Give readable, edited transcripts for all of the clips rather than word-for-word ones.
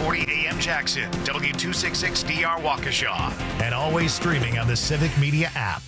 640 AM Jackson, W266DR Waukesha, and always streaming on the Civic Media app.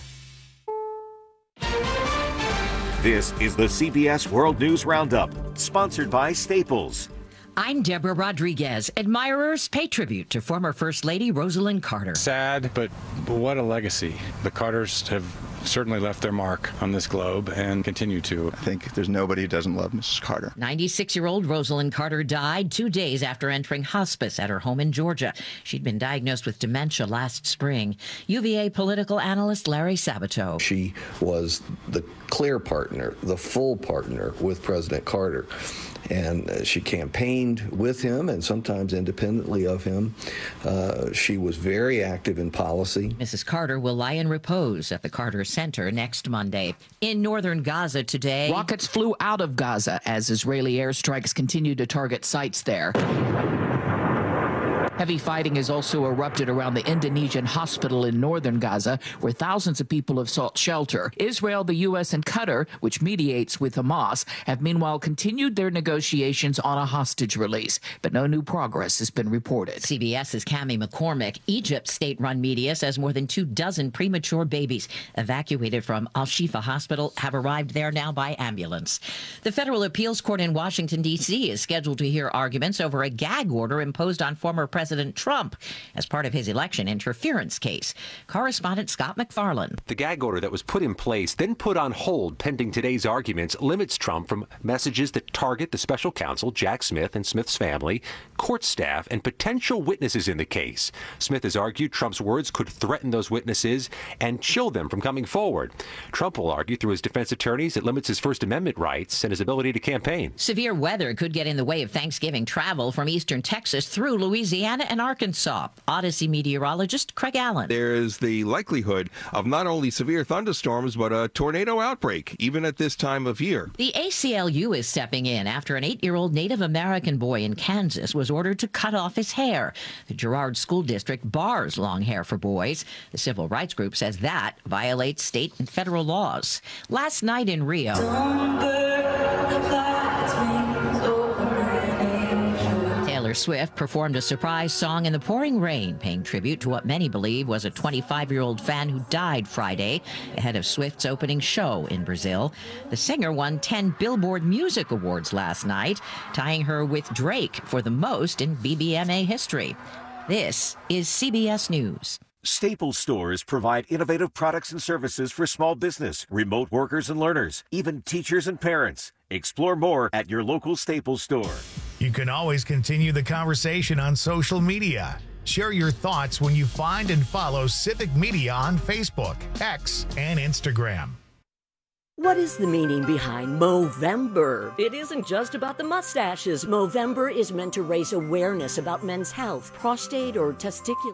This is the CBS World News Roundup, sponsored by Staples. I'm Deborah Rodriguez. Admirers pay tribute to former First Lady Rosalind Carter. Sad, but what a legacy. The Carters have certainly left their mark on this globe and continue to. I think there's nobody who doesn't love Mrs. Carter. 96-year-old Rosalind Carter died 2 days after entering hospice at her home in Georgia. She'd been diagnosed with dementia last spring. UVA political analyst Larry Sabato. She was the clear partner, the full partner with President Carter. And she campaigned with him and sometimes independently of him. She was very active in policy. Mrs. Carter will lie in repose at the Carter Center next Monday. In northern Gaza today, rockets flew out of Gaza as Israeli airstrikes continue to target sites there. Heavy fighting has also erupted around the Indonesian hospital in northern Gaza, where thousands of people have sought shelter. Israel, the U.S., and Qatar, which mediates with Hamas, have meanwhile continued their negotiations on a hostage release, but no new progress has been reported. CBS's Cami McCormick. Egypt's state-run media says more than 24 premature babies evacuated from Al-Shifa Hospital have arrived there now by ambulance. The federal appeals court in Washington, D.C. is scheduled to hear arguments over a gag order imposed on former President Trump as part of his election interference case. Correspondent Scott McFarland. The gag order that was put in place, then put on hold pending today's arguments, limits Trump from messages that target the special counsel, Jack Smith, and Smith's family, court staff, and potential witnesses in the case. Smith has argued Trump's words could threaten those witnesses and chill them from coming forward. Trump will argue through his defense attorneys it limits his First Amendment rights and his ability to campaign. Severe weather could get in the way of Thanksgiving travel from eastern Texas through Louisiana and Arkansas. Odyssey meteorologist Craig Allen. There is the likelihood of not only severe thunderstorms, but a tornado outbreak, even at this time of year. The ACLU is stepping in after an 8-year-old Native American boy in Kansas was ordered to cut off his hair. The Girard School District bars long hair for boys. The civil rights group says that violates state and federal laws. Last night in Rio, Taylor Swift performed a surprise song in the pouring rain, paying tribute to what many believe was a 25-year-old fan who died Friday ahead of Swift's opening show in Brazil. The singer won 10 Billboard Music Awards last night, tying her with Drake for the most in BBMA history. This is CBS News. Staples stores provide innovative products and services for small business, remote workers and learners, even teachers and parents. Explore more at your local Staples store. You can always continue the conversation on social media. Share your thoughts when you find and follow Civic Media on Facebook, X, and Instagram. What is the meaning behind Movember? It isn't just about the mustaches. Movember is meant to raise awareness about men's health, prostate or testicular.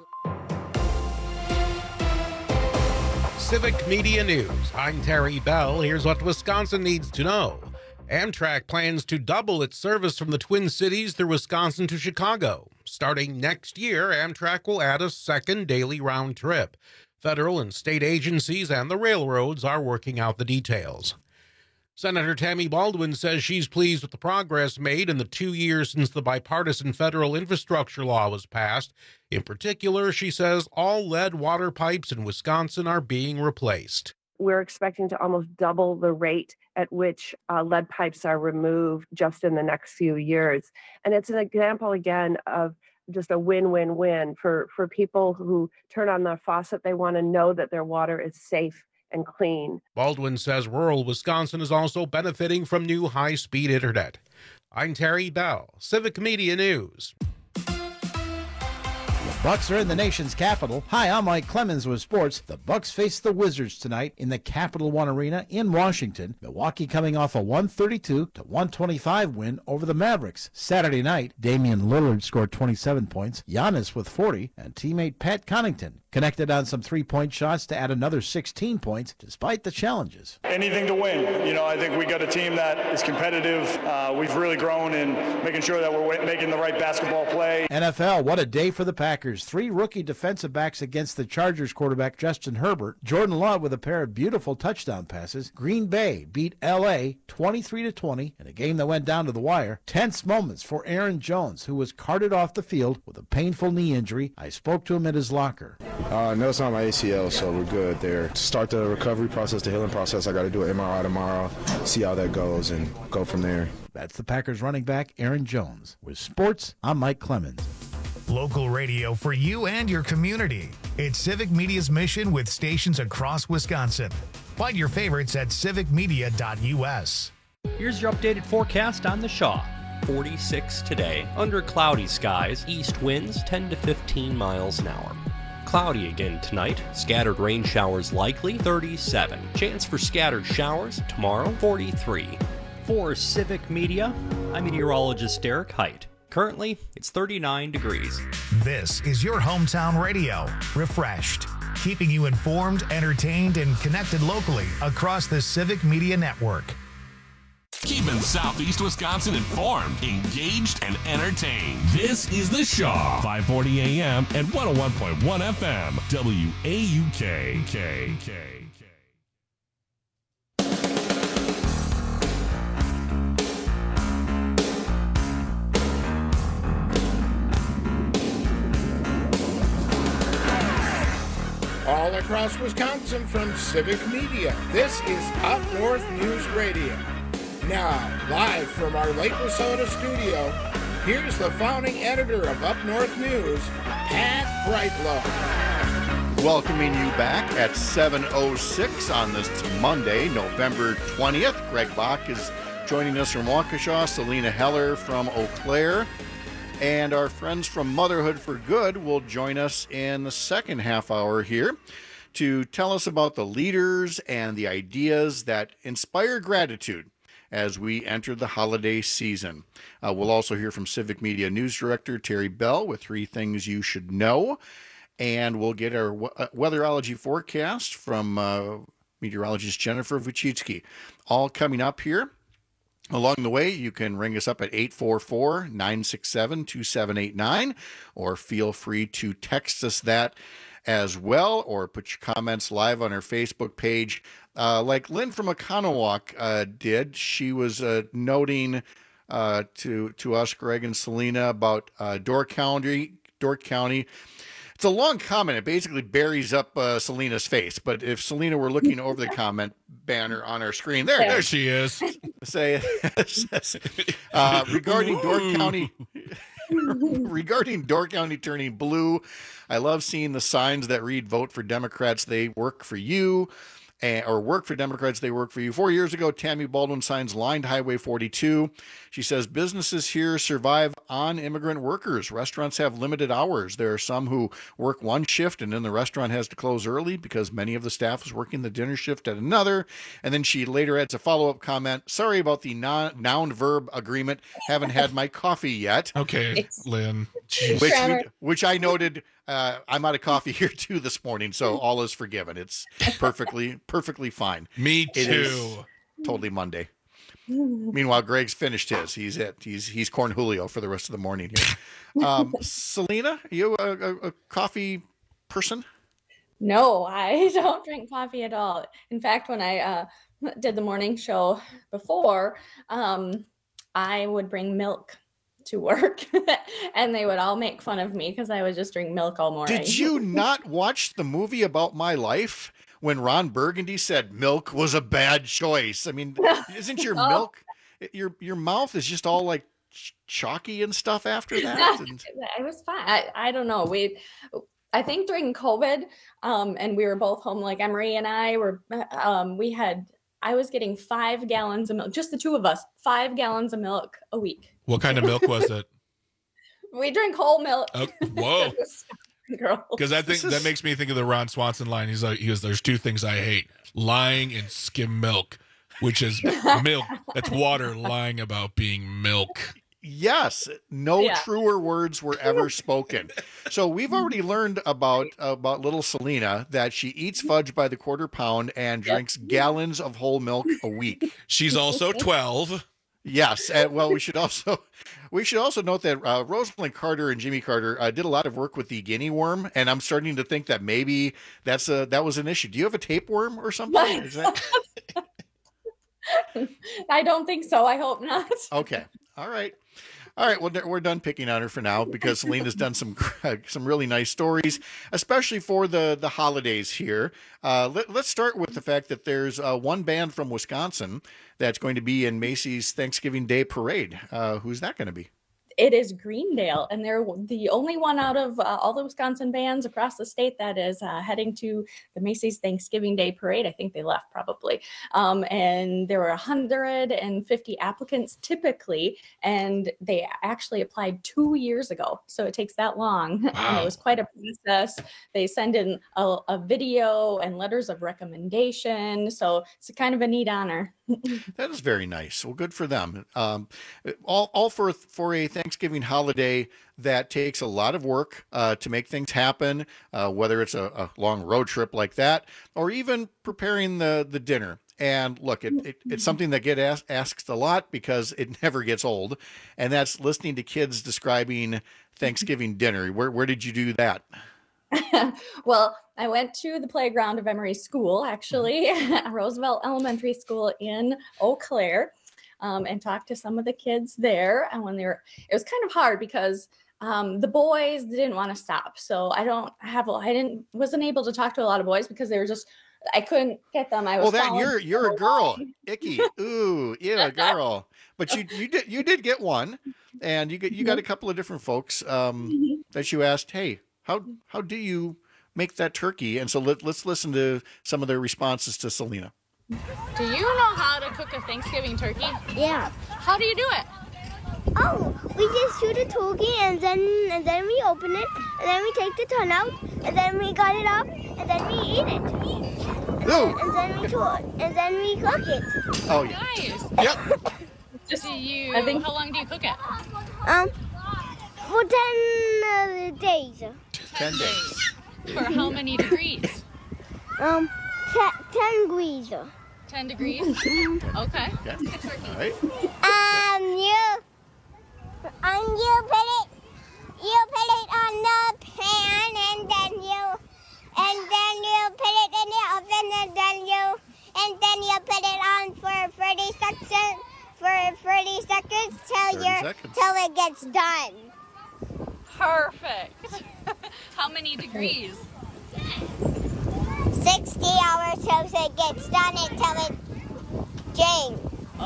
Civic Media News. I'm Terry Bell. Here's what Wisconsin needs to know. Amtrak plans to double its service from the Twin Cities through Wisconsin to Chicago. Starting next year, Amtrak will add a second daily round trip. Federal and state agencies and the railroads are working out the details. Senator Tammy Baldwin says she's pleased with the progress made in the 2 years since the bipartisan federal infrastructure law was passed. In particular, she says all lead water pipes in Wisconsin are being replaced. We're expecting to almost double the rate at which lead pipes are removed just in the next few years. And it's an example, again, of just a win-win-win for people who turn on their faucet. They want to know that their water is safe and clean. Baldwin says rural Wisconsin is also benefiting from new high-speed internet. I'm Terry Bell, Civic Media News. Bucks are in the nation's capital. Hi, I'm Mike Clemens with sports. The Bucks face the Wizards tonight in the Capital One Arena in Washington. Milwaukee coming off a 132-125 win over the Mavericks. Saturday night, Damian Lillard scored 27 points, Giannis with 40, and teammate Pat Connaughton connected on some three-point shots to add another 16 points despite the challenges. Anything to win. I think we got a team that is competitive. We've really grown in making sure that we're making the right basketball play. NFL, what a day for the Packers. 3 rookie defensive backs against the Chargers quarterback Justin Herbert. Jordan Love with a pair of beautiful touchdown passes. Green Bay beat L.A. 23-20 in a game that went down to the wire. Tense moments for Aaron Jones, who was carted off the field with a painful knee injury. I spoke to him at his locker. No, it's not my ACL, so we're good there. To start the recovery process, the healing process, I got to do an MRI tomorrow, see how that goes, and go from there. That's the Packers running back, Aaron Jones. With sports, I'm Mike Clemens. Local radio for you and your community. It's Civic Media's mission with stations across Wisconsin. Find your favorites at civicmedia.us. Here's your updated forecast on the Shaw. 46 today, under cloudy skies, east winds 10 to 15 miles an hour. Cloudy again tonight, scattered rain showers likely, 37. Chance for scattered showers tomorrow, 43. For Civic Media, I'm meteorologist Derek Height. Currently, it's 39 degrees. This is your hometown radio, refreshed, keeping you informed, entertained, and connected locally across the Civic Media Network. Keeping Southeast Wisconsin informed, engaged, and entertained. This is The Shaw, 540 AM and 101.1 FM, WAUK. All across Wisconsin from Civic Media, this is Up North News Radio. Now, live from our Lake Wissota studio, here's the founding editor of Up North News, Pat Brightlow. Welcoming you back at 7:06 on this Monday, November 20th. Greg Bach is joining us from Waukesha, Selena Heller from Eau Claire, and our friends from Motherhood for Good will join us in the second half hour here to tell us about the leaders and the ideas that inspire gratitude as we enter the holiday season. We'll also hear from Civic Media News Director Terry Bell with 3 things you should know. And we'll get our weatherology forecast from meteorologist Jennifer Vuchitsky. All coming up here. Along the way, you can ring us up at 844-967-2789, or feel free to text us that as well, or put your comments live on our Facebook page. Like Lynn from Oconomowoc did. She was noting to us, Greg and Selena, about Door County. It's a long comment. It basically buries up Selena's face. But if Selena were looking over the comment banner on our screen, there she is. Say regarding Door County. Regarding Door County turning blue, I love seeing the signs that read "Vote for Democrats, they work for you," or "Work for Democrats, they work for you." 4 years ago, Tammy Baldwin signs lined Highway 42. She says businesses here survive on immigrant workers. Restaurants have limited hours. There are some who work one shift and then the restaurant has to close early because many of the staff is working the dinner shift at another. And then she later adds a follow-up comment. Sorry about the noun-verb agreement. Haven't had my coffee yet. Okay, Lynn. Which I noted. I'm out of coffee here too this morning, so all is forgiven. It's perfectly fine. Me too. It is totally Monday. Meanwhile, Greg's finished his. He's Corn Julio for the rest of the morning here. Selena, are you a coffee person? No, I don't drink coffee at all. In fact, when I did the morning show before, I would bring milk to work and they would all make fun of me because I would just drink milk all morning. Did you not watch the movie About My Life when Ron Burgundy said milk was a bad choice? I mean, isn't your milk, your mouth is just all like chalky and stuff after that? And... It was fine. I don't know. I think during COVID, and we were both home, like Emery and I were, I was getting 5 gallons of milk, just the two of us, 5 gallons of milk a week. What kind of milk was it? We drink whole milk. Oh, whoa. Because I think that makes me think of the Ron Swanson line. He goes, there's 2 things I hate: lying and skim milk, which is milk. That's water lying about being milk. Yes, no Yeah. truer words were ever spoken. So we've already learned about little Selena that she eats fudge by the quarter pound and drinks gallons of whole milk a week. She's also 12. Yes, and well, we should also note that Rosalind Carter and Jimmy Carter did a lot of work with the guinea worm, and I'm starting to think that maybe that was an issue. Do you have a tapeworm or something? Is that... I don't think so. I hope not. Okay. All right. Well, we're done picking on her for now because Selena's done some really nice stories, especially for the holidays here. Let's start with the fact that there's one band from Wisconsin that's going to be in Macy's Thanksgiving Day Parade. Who's that going to be? It is Greendale, and they're the only one out of all the Wisconsin bands across the state that is heading to the Macy's Thanksgiving Day Parade. I think they left probably. And there were 150 applicants typically, and they actually applied 2 years ago. So it takes that long. Wow. And it was quite a process. They send in a video and letters of recommendation. So it's kind of a neat honor. That is very nice. Well, good for them. All for a Thanksgiving holiday that takes a lot of work to make things happen, whether it's a long road trip like that, or even preparing the dinner. And look, it's something that gets asked a lot because it never gets old, and that's listening to kids describing Thanksgiving dinner. Where did you do that? Well, I went to the playground of Emory School, actually, Roosevelt Elementary School in Eau Claire, and talked to some of the kids there. And it was kind of hard because the boys didn't want to stop. So wasn't able to talk to a lot of boys because they were I couldn't get them. I was you're a girl, icky. Ooh, yeah, girl. But you did get one, and you got a couple of different folks that you asked, hey, how do you make that turkey? And so let's listen to some of their responses to Selena. Do you know how to cook a Thanksgiving turkey? Yeah. How do you do it? Oh, we just shoot a turkey and then we open it and then we take the ton out and then we cut it up and then we eat it. And then we cook it. Oh yeah. Nice. Yep. How long do you cook it? For 10 days. 10 days. For how many degrees? 10 degrees. 10 degrees? Okay. All right. You put it on the pan and then you put it in the oven and then you put it on for 30 seconds till it gets done. Perfect. How many degrees? 60 hours till it gets done until it jings.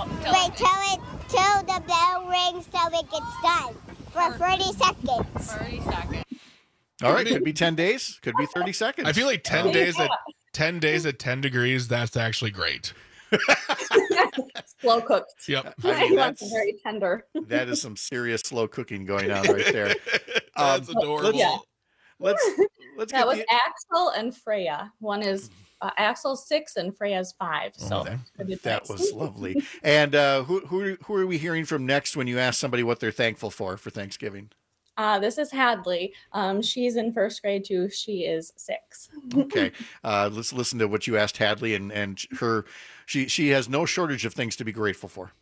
Till the bell rings till it gets done for 30 seconds. 30 seconds. All right, could be 10 days, could be 30 seconds. I feel like 10 days at 10 degrees, that's actually great. Slow cooked. Yep. I mean, that's very tender. That is some serious slow cooking going on right there. That's adorable. Let's that was Axel and Freya. One is Axel's 6 and Freya's 5. So that was lovely. And who are we hearing from next when you ask somebody what they're thankful for Thanksgiving? This is Hadley. She's in first grade too. She is 6. Okay. Let's listen to what you asked Hadley, and her. She has no shortage of things to be grateful for.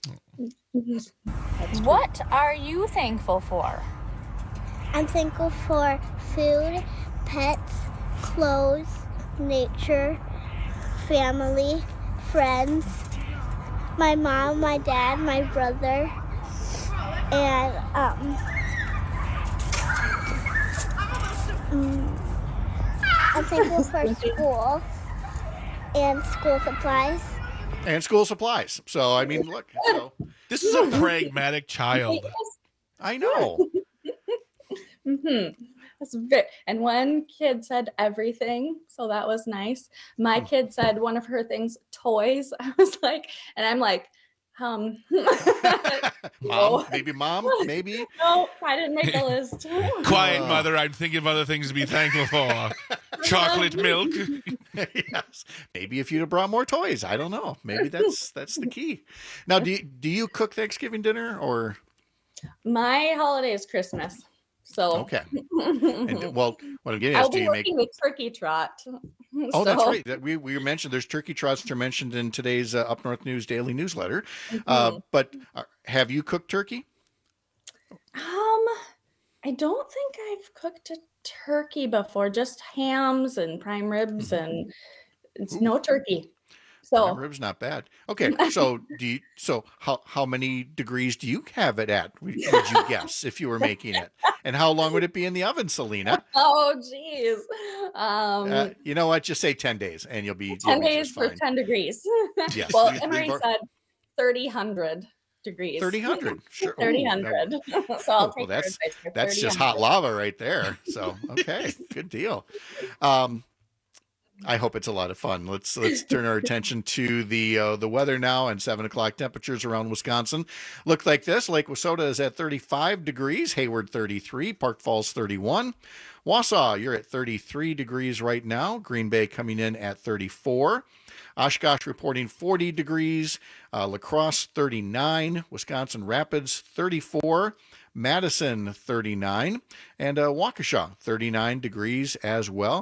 What are you thankful for? I'm thankful for food, pets, clothes, nature, family, friends, my mom, my dad, my brother, and I'm thankful for school and school supplies. And school supplies. So, I mean, look. So. This is a pragmatic child. I know. And one kid said everything, so that was nice. My kid said one of her things, toys. I was like, and I'm like, Mom, maybe mom, maybe. No, I didn't make the list. Quiet, mother. I'm thinking of other things to be thankful for. Chocolate milk. Yes. Maybe if you'd have brought more toys. I don't know. Maybe that's the key. Now, do you cook Thanksgiving dinner or? My holiday is Christmas. So Okay. And, well, what I'm getting at I'll is, do be you make? working the turkey trot. Oh, that's So, right. That we mentioned there's turkey trots that are mentioned in today's Up North News daily newsletter. Mhm. But have you cooked turkey? I don't think I've cooked a turkey before, just hams and prime ribs and it's no turkey. Prime So rib's not bad. Okay, so how many degrees do you have it at? Would you guess if you were making it? And how long would it be in the oven, Selena? oh geez. You know what? Just say 10 days, and you'll be 10 just days for fine. 10 degrees. Yes, Well, we've Emery al- said 300 degrees. 300. Sure. Ooh, 300. So I'll well, take that's your advice for that's just 300. hot lava right there. So okay, good deal. I hope it's a lot of fun. Let's turn our attention to the weather now, and 7 o'clock temperatures around Wisconsin look like this. Lake Wissota is at 35 degrees, Hayward 33, Park Falls 31, Wausau, you're at 33 degrees right now, Green Bay coming in at 34. Oshkosh reporting 40 degrees, La Crosse 39, Wisconsin Rapids 34, Madison 39, and Waukesha 39 degrees as well.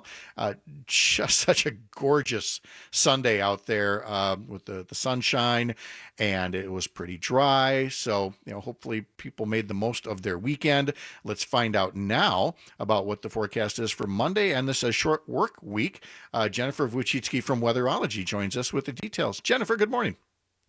Just such a gorgeous Sunday out there with the sunshine, and it was pretty dry. So, hopefully people made the most of their weekend. Let's find out now about what the forecast is for Monday and this short work week. Jennifer Wojcicki from Weatherology joins us with the details. Jennifer, good morning.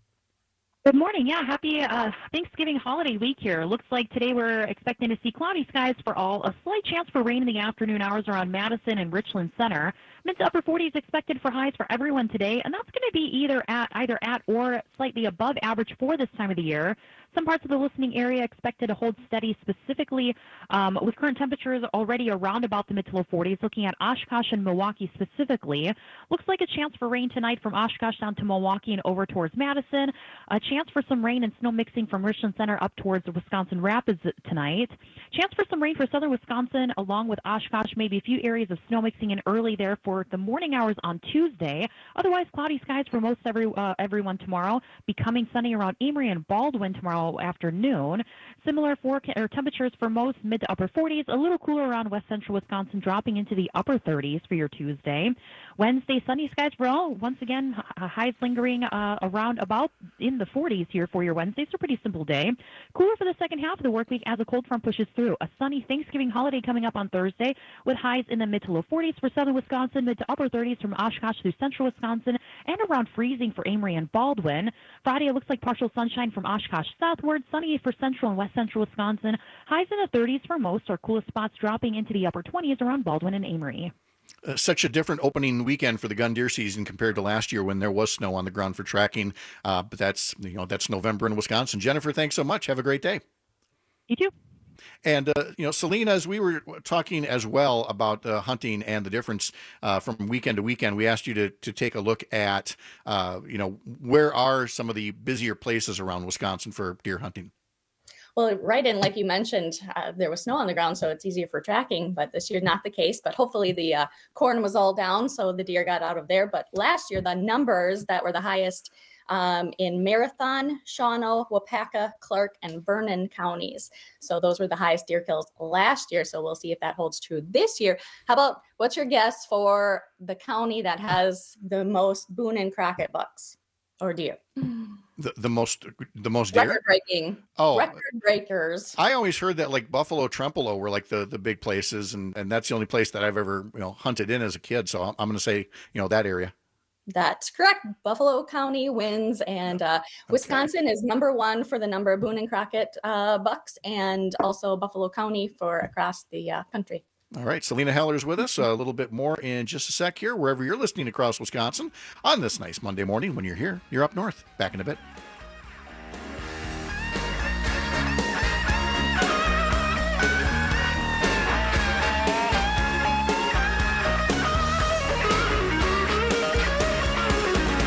Good morning. Yeah, happy Thanksgiving holiday week here. Looks like today we're expecting to see cloudy skies for all, a slight chance for rain in the afternoon hours around Madison and Richland Center. Mid to upper 40s expected for highs for everyone today, and that's going to be either at or slightly above average for this time of the year. Some parts of the listening area expected to hold steady, specifically with current temperatures already around about the mid to low 40s. Looking at Oshkosh and Milwaukee specifically, looks like a chance for rain tonight from Oshkosh down to Milwaukee and over towards Madison. A chance for some rain and snow mixing from Richland Center up towards the Wisconsin Rapids tonight. Chance for some rain for southern Wisconsin along with Oshkosh, maybe a few areas of snow mixing in early there for the morning hours on Tuesday. Otherwise, cloudy skies for most everyone tomorrow, becoming sunny around Amory and Baldwin tomorrow afternoon. Similar temperatures for most mid to upper 40s, a little cooler around west central Wisconsin, dropping into the upper 30s for your Tuesday. Wednesday, sunny skies for all. Once again, highs lingering around about in the 40s here for your Wednesday. So pretty simple day. Cooler for the second half of the work week as a cold front pushes through. A sunny Thanksgiving holiday coming up on Thursday with highs in the mid to low 40s for southern Wisconsin, mid to upper 30s from Oshkosh through central Wisconsin, and around freezing for Amory and Baldwin. Friday, it looks like partial sunshine from Oshkosh southward, sunny for central and west central Wisconsin. Highs in the 30s for most, our coolest spots dropping into the upper 20s around Baldwin and Amory. Such a different opening weekend for the gun deer season compared to last year when there was snow on the ground for tracking. But that's November in Wisconsin. Jennifer, thanks so much. Have a great day. You too. And, Selena, as we were talking as well about hunting and the difference from weekend to weekend, we asked you to take a look at, where are some of the busier places around Wisconsin for deer hunting? Well, right in, like you mentioned, there was snow on the ground, so it's easier for tracking, but this year not the case. But hopefully the corn was all down, so the deer got out of there. But last year, the numbers that were the highest in Marathon, Shawano, Wapaka, Clark, and Vernon counties. So those were the highest deer kills last year. So we'll see if that holds true this year. How about, what's your guess for the county that has the most Boone and Crockett bucks or deer? The most deer? Record breaking. Oh, record breakers. I always heard that like Buffalo, Trempealeau were like the big places, and that's the only place that I've ever hunted in as a kid. So I'm going to say that area. That's correct. Buffalo County wins, and Wisconsin is number one for the number of Boone and Crockett bucks, and also Buffalo County for across the country. All right, Selena Heller's with us. A little bit more in just a sec here, wherever you're listening across Wisconsin on this nice Monday morning. When you're here, you're up north. Back in a bit.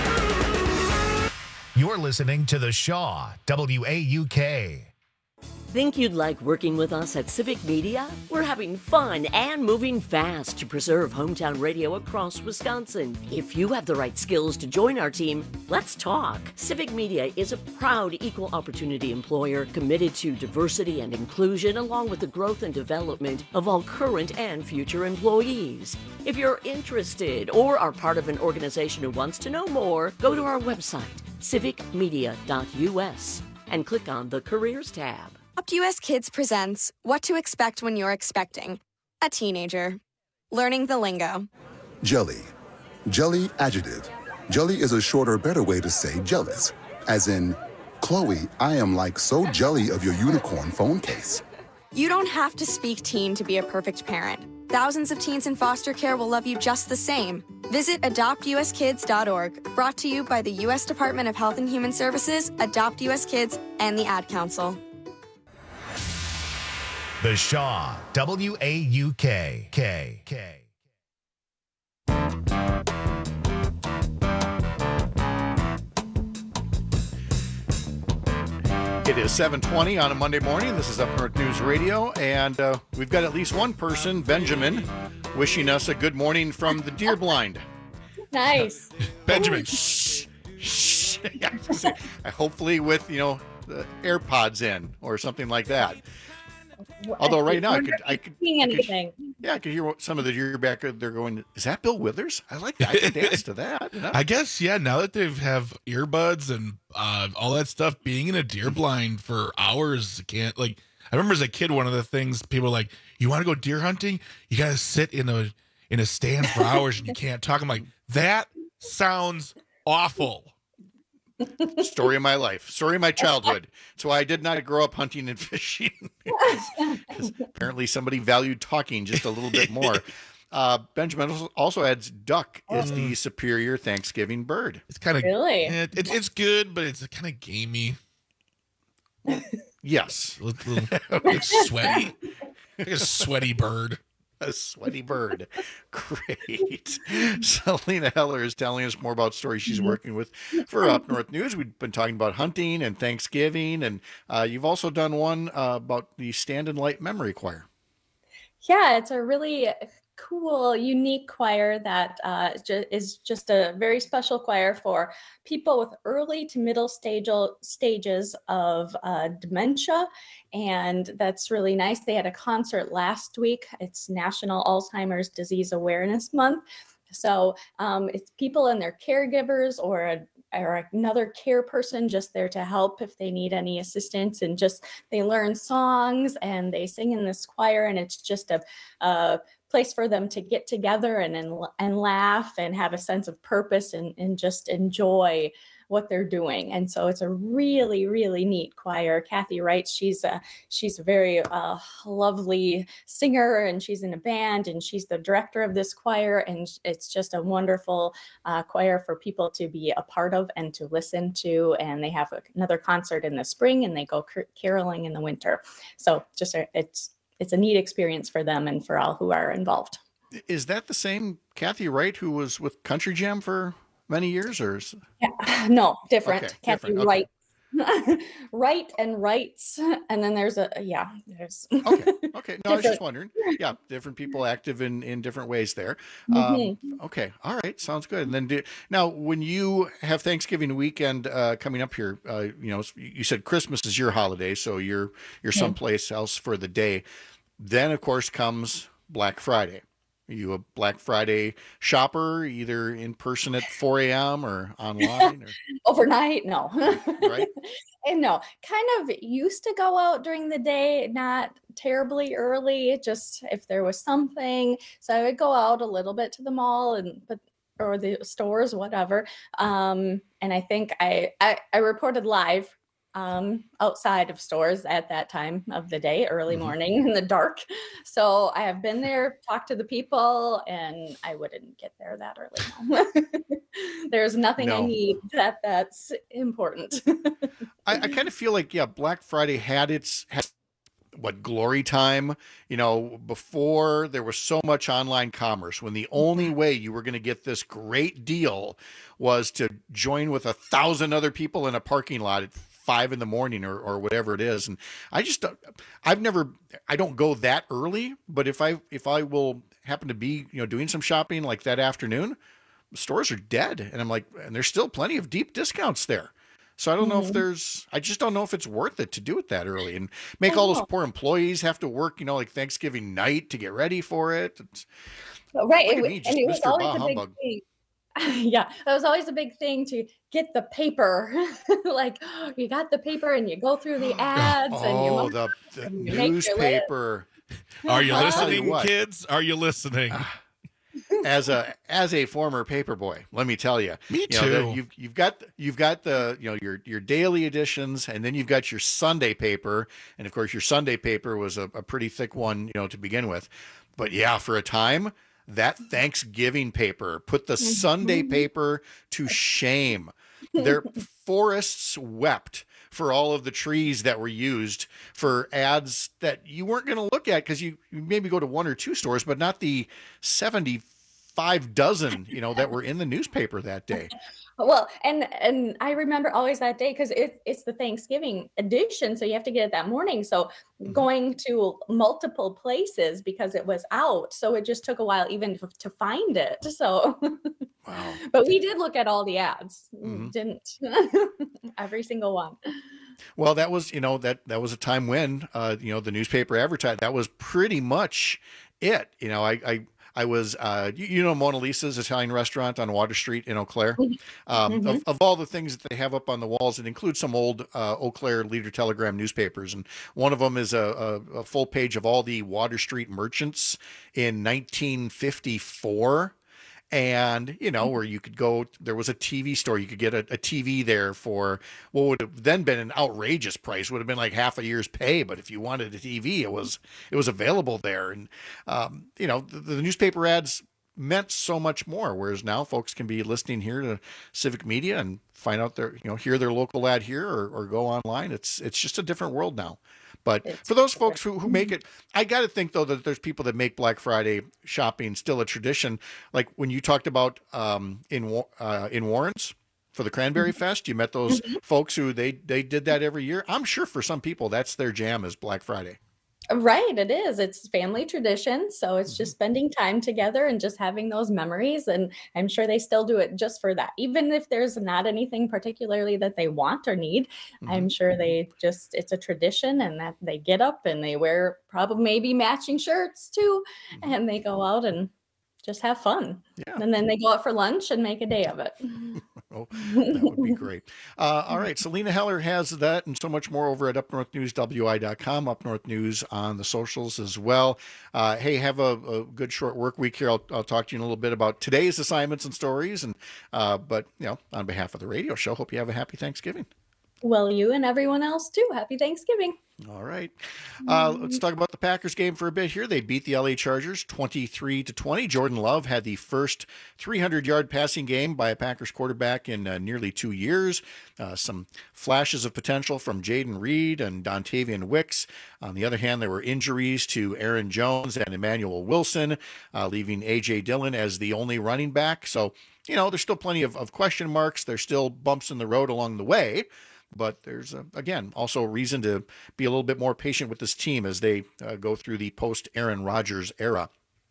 You're listening to The Shaw, WAUK. Think you'd like working with us at Civic Media? We're having fun and moving fast to preserve hometown radio across Wisconsin. If you have the right skills to join our team, let's talk. Civic Media is a proud equal opportunity employer committed to diversity and inclusion, along with the growth and development of all current and future employees. If you're interested or are part of an organization who wants to know more, go to our website, civicmedia.us, and click on the Careers tab. Adopt US Kids presents What to Expect When You're Expecting a Teenager. Learning the lingo. Jelly. Jelly adjective. Jelly is a shorter, better way to say jealous. As in, Chloe, I am like so jelly of your unicorn phone case. You don't have to speak teen to be a perfect parent. Thousands of teens in foster care will love you just the same. Visit adoptuskids.org, brought to you by the U.S. Department of Health and Human Services, Adopt US Kids, and the Ad Council. The Shaw, W-A-U-K, K. It is 7:20 on a Monday morning. This is Up North News Radio, and we've got at least one person, Benjamin, wishing us a good morning from the deer blind. Nice. Benjamin. Shh. Yeah, hopefully with, the AirPods in or something like that. Although right now I could anything. I could hear some of the deer back there going, is that Bill Withers? I like that. I can dance to that. I guess, yeah, now that they have earbuds and all that stuff, being in a deer blind for hours, I remember as a kid, one of the things people were like, you want to go deer hunting? You got to sit in a stand for hours and you can't talk. I'm like, that sounds awful. Story of my life, story of my childhood. So I did not grow up hunting and fishing because apparently somebody valued talking just a little bit more. Benjamin also adds duck is the superior Thanksgiving bird. It's kind of really it's good, but it's kind of gamey. Yes, a little sweaty, like a sweaty bird. A sweaty bird. Great. Selena Heller is telling us more about stories she's working with for Up North News. We've been talking about hunting and Thanksgiving, and you've also done one about the Stand and Light Memory Choir. Yeah, it's a really cool, unique choir that is just a very special choir for people with early to middle stages of dementia. And that's really nice. They had a concert last week. It's National Alzheimer's Disease Awareness Month. So it's people and their caregivers or another care person just there to help if they need any assistance, and just they learn songs and they sing in this choir, and it's just a place for them to get together and laugh and have a sense of purpose and just enjoy what they're doing. And so it's a really, really neat choir. Kathy Wright, she's a very lovely singer, and she's in a band, and she's the director of this choir. And it's just a wonderful choir for people to be a part of and to listen to. And they have another concert in the spring, and they go caroling in the winter. So just it's a neat experience for them and for all who are involved. Is that the same Kathy Wright who was with Country Jam for many years, or yeah, no, different. Okay, Kathy different. Wright. Right and rights, and then there's okay. No, I was just wondering. Yeah, different people active in different ways there. Okay, all right, sounds good. And then now, when you have Thanksgiving weekend coming up here, you said Christmas is your holiday, so you're someplace else for the day. Then, of course, comes Black Friday. Are you a Black Friday shopper, either in person at 4 a.m. or online? Or... Overnight? No. Right? And no, kind of used to go out during the day, not terribly early, just if there was something. So I would go out a little bit to the mall or the stores, whatever. And I think I reported live outside of stores at that time of the day, early morning in the dark. So I have been there, talked to the people, and I wouldn't get there that early. There's nothing I need that's important. I kind of feel like, Black Friday had glory time, before there was so much online commerce, when the only way you were going to get this great deal was to join with 1,000 other people in a parking lot at 5 in the morning or whatever it is. And I just I don't go that early, but if I will happen to be, doing some shopping like that afternoon, the stores are dead. And I'm like, and there's still plenty of deep discounts there. So I don't know if I just don't know if it's worth it to do it that early and make all those poor employees have to work, like Thanksgiving night to get ready for it. Right. Look at me, just And it was Mr. always Bah a big Humbug. thing. Yeah, that was always a big thing to get the paper. Like, you got the paper and you go through the ads and you the and you make your list. newspaper. Are you I'll tell you listening, what. kids? Are you listening? As a former paper boy, let me tell you. Me too. You've got the your daily editions, and then you've got your Sunday paper, and of course your Sunday paper was a pretty thick one, to begin with. But yeah, for a time, that Thanksgiving paper put the Sunday paper to shame. Their forests wept for all of the trees that were used for ads that you weren't going to look at because you maybe go to 1 or 2 stores, but not the 75 dozen, that were in the newspaper that day. Well, and I remember always that day because it's the Thanksgiving edition, so you have to get it that morning. So going to multiple places because it was out, so it just took a while even to find it. So, wow. But we did look at all the ads, didn't every single one. Well, that was that was a time when the newspaper advertised. That was pretty much it. I was, Mona Lisa's Italian restaurant on Water Street in Eau Claire. Of all the things that they have up on the walls, it includes some old Eau Claire Leader Telegram newspapers. And one of them is a full page of all the Water Street merchants in 1954. And, where you could go, there was a TV store. You could get a TV there for what would have then been an outrageous price, would have been like half a year's pay. But if you wanted a TV, it was available there. And, the newspaper ads meant so much more. Whereas now folks can be listening here to Civic Media and find out hear their local ad here or go online. It's just a different world now. But for those folks who make it, I got to think, though, that there's people that make Black Friday shopping still a tradition. Like when you talked about in Warrens for the Cranberry Fest, you met those folks who they did that every year. I'm sure for some people that's their jam is Black Friday. Right, it is. It's family tradition. So it's just spending time together and just having those memories. And I'm sure they still do it just for that. Even if there's not anything particularly that they want or need, I'm sure it's a tradition and that they get up and they wear probably maybe matching shirts too. And they go out and just have fun. Yeah. And then they go out for lunch and make a day of it. Oh, that would be great. All right. Selena Heller has that and so much more over at upnorthnewswi.com, Up North News on the socials as well. Hey, have a good short work week here. I'll talk to you in a little bit about today's assignments and stories. And but, on behalf of the radio show, hope you have a happy Thanksgiving. Well, you and everyone else too. Happy Thanksgiving. All right. Let's talk about the Packers game for a bit here. They beat the LA Chargers 23-20. Jordan Love had the first 300-yard passing game by a Packers quarterback in nearly 2 years. Some flashes of potential from Jaden Reed and Dontavian Wicks. On the other hand, there were injuries to Aaron Jones and Emmanuel Wilson, leaving A.J. Dillon as the only running back. So, there's still plenty of question marks. There's still bumps in the road along the way. But there's, again, also a reason to be a little bit more patient with this team as they go through the post-Aaron Rodgers era.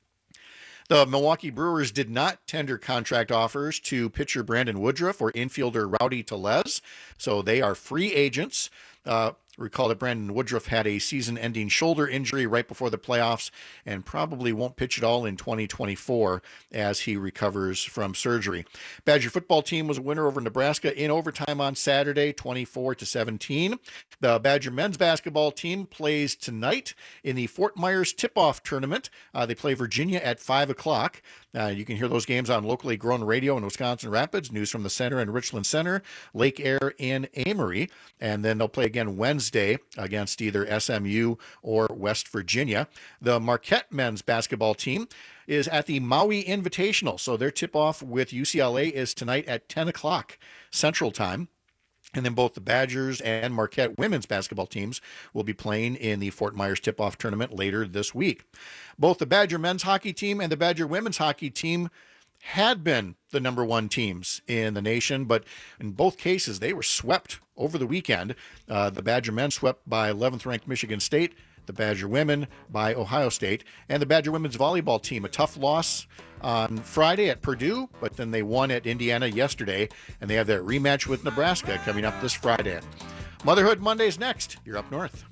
The Milwaukee Brewers did not tender contract offers to pitcher Brandon Woodruff or infielder Rowdy Tellez, so they are free agents. Recall that Brandon Woodruff had a season-ending shoulder injury right before the playoffs and probably won't pitch at all in 2024 as he recovers from surgery. Badger football team was a winner over Nebraska in overtime on Saturday, 24-17. The Badger men's basketball team plays tonight in the Fort Myers tip-off tournament. They play Virginia at 5 o'clock. You can hear those games on locally grown radio in Wisconsin Rapids, News from the Center and Richland Center, Lake Air in Amory, and then they'll play again Wednesday against either SMU or West Virginia. The Marquette men's basketball team is at the Maui Invitational, so their tip-off with UCLA is tonight at 10 o'clock Central Time. And then both the Badgers and Marquette women's basketball teams will be playing in the Fort Myers tip-off tournament later this week. Both the Badger men's hockey team and the Badger women's hockey team had been the number one teams in the nation, but in both cases, they were swept over the weekend. The Badger men swept by 11th ranked Michigan State, the Badger women by Ohio State, and the Badger women's volleyball team, a tough loss on Friday at Purdue, but then they won at Indiana yesterday, and they have that rematch with Nebraska coming up this Friday. Motherhood Monday's next. You're up north.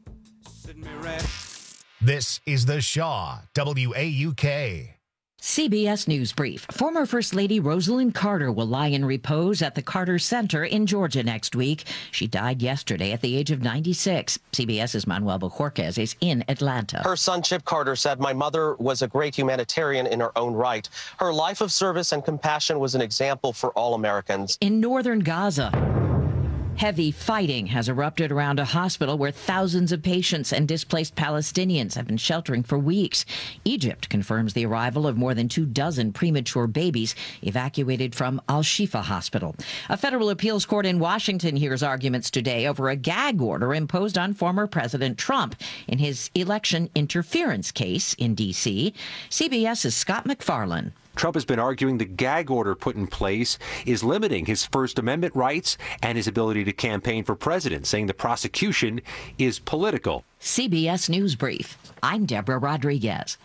This is the Shaw, WAUK. CBS News Brief. Former First Lady Rosalind Carter will lie in repose at the Carter Center in Georgia next week. She died yesterday at the age of 96. CBS's Manuel Bojorquez is in Atlanta. Her son, Chip Carter, said, "My mother was a great humanitarian in her own right. Her life of service and compassion was an example for all Americans." In northern Gaza, heavy fighting has erupted around a hospital where thousands of patients and displaced Palestinians have been sheltering for weeks. Egypt confirms the arrival of more than 24 premature babies evacuated from Al-Shifa Hospital. A federal appeals court in Washington hears arguments today over a gag order imposed on former President Trump in his election interference case in D.C. CBS's Scott McFarlane. Trump has been arguing the gag order put in place is limiting his First Amendment rights and his ability to campaign for president, saying the prosecution is political. CBS News Brief. I'm Deborah Rodriguez.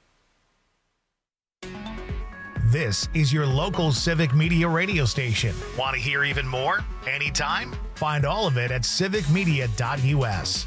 This is your local Civic Media radio station. Want to hear even more? Anytime? Find all of it at civicmedia.us.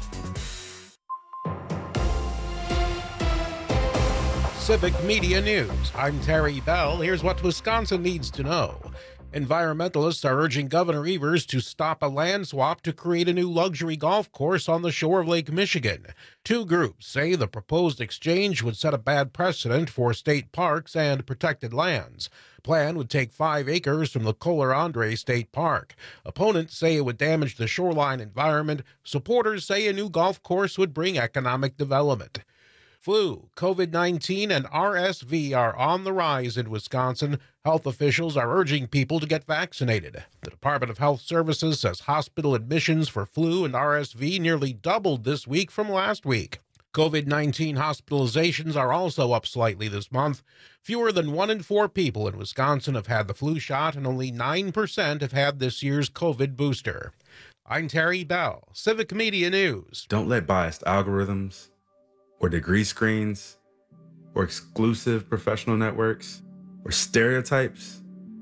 Civic Media News. I'm Terry Bell. Here's what Wisconsin needs to know. Environmentalists are urging Governor Evers to stop a land swap to create a new luxury golf course on the shore of Lake Michigan. Two groups say the proposed exchange would set a bad precedent for state parks and protected lands. Plan would take 5 acres from the Kohler Andre State Park. Opponents say it would damage the shoreline environment. Supporters say a new golf course would bring economic development. Flu, COVID-19, and RSV are on the rise in Wisconsin. Health officials are urging people to get vaccinated. The Department of Health Services says hospital admissions for flu and RSV nearly doubled this week from last week. COVID-19 hospitalizations are also up slightly this month. Fewer than 1 in 4 people in Wisconsin have had the flu shot, and only 9% have had this year's COVID booster. I'm Terry Bell, Civic Media News. Don't let biased algorithms or degree screens, or exclusive professional networks, or stereotypes.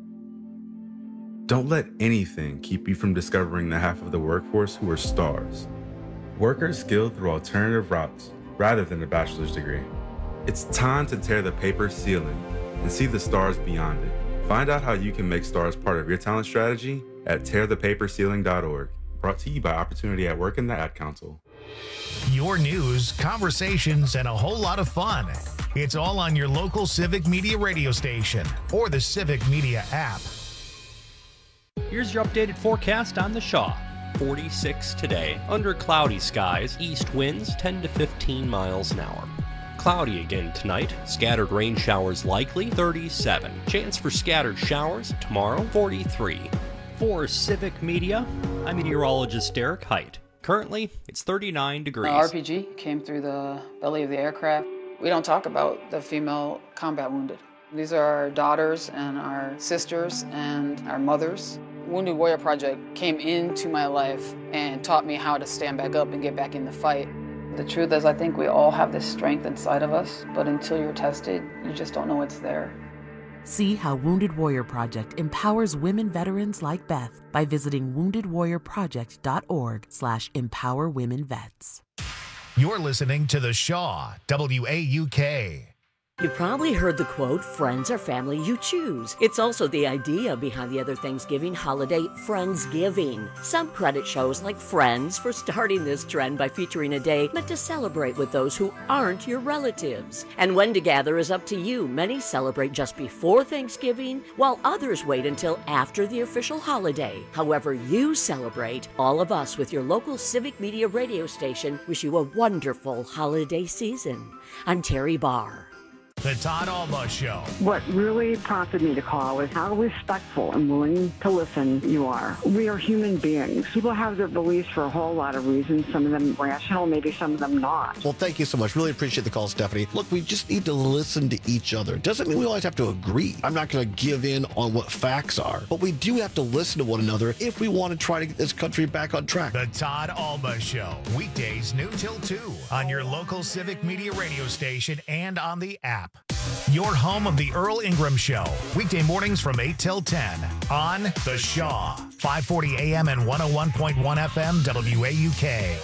Don't let anything keep you from discovering the half of the workforce who are stars. Workers skilled through alternative routes rather than a bachelor's degree. It's time to tear the paper ceiling and see the stars beyond it. Find out how you can make stars part of your talent strategy at tearthepaperceiling.org. Brought to you by Opportunity at Work and the Ad Council. Your news, conversations, and a whole lot of fun. It's all on your local Civic Media radio station or the Civic Media app. Here's your updated forecast on the Shaw. 46 today, under cloudy skies, east winds 10 to 15 miles an hour. Cloudy again tonight, scattered rain showers likely, 37. Chance for scattered showers tomorrow, 43. For Civic Media, I'm meteorologist Derek Height. Currently, it's 39 degrees. RPG came through the belly of the aircraft. We don't talk about the female combat wounded. These are our daughters and our sisters and our mothers. Wounded Warrior Project came into my life and taught me how to stand back up and get back in the fight. The truth is, I think we all have this strength inside of us, but until you're tested, you just don't know it's there. See how Wounded Warrior Project empowers women veterans like Beth by visiting woundedwarriorproject.org/empowerwomenvets. You're listening to The Shaw, WAUK. You probably heard the quote, friends are family you choose. It's also the idea behind the other Thanksgiving holiday, Friendsgiving. Some credit shows like Friends for starting this trend by featuring a day meant to celebrate with those who aren't your relatives. And when to gather is up to you. Many celebrate just before Thanksgiving, while others wait until after the official holiday. However you celebrate, all of us with your local Civic Media radio station wish you a wonderful holiday season. I'm Terry Barr. The Todd Alba Show. What really prompted me to call is how respectful and willing to listen you are. We are human beings. People have their beliefs for a whole lot of reasons, some of them rational, maybe some of them not. Well, thank you so much. Really appreciate the call, Stephanie. Look, we just need to listen to each other. Doesn't mean we always have to agree. I'm not going to give in on what facts are, but we do have to listen to one another if we want to try to get this country back on track. The Todd Alba Show, weekdays noon till 2 on your local Civic Media radio station and on the app. Your home of the Earl Ingram Show, weekday mornings from 8 till 10 on The Shaw, 540 AM and 101.1 FM WAUK.